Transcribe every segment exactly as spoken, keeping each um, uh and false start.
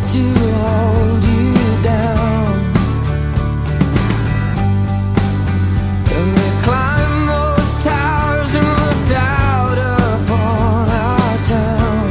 to hold you down, and we climbed those towers and looked out upon our town.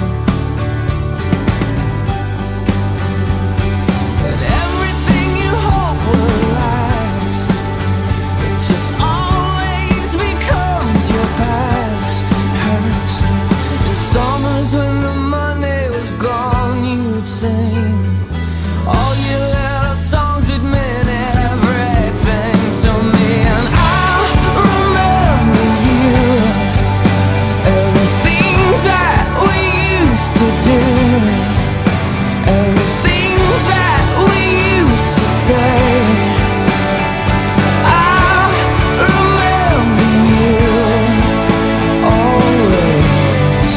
And everything you hope will last, it just always becomes your past. Hurts. In summers when the money was gone, you'd sing all your little songs that meant everything to me. And I remember you and the things that we used to do, and the things that we used to say. I remember you always.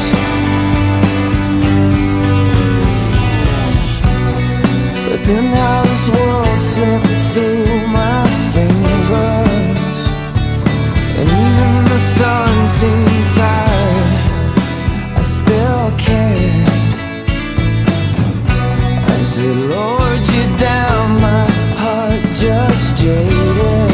But then how this world slipped through my fingers, and even the sun seemed tired, I still cared. As it lowered you down, my heart just jaded.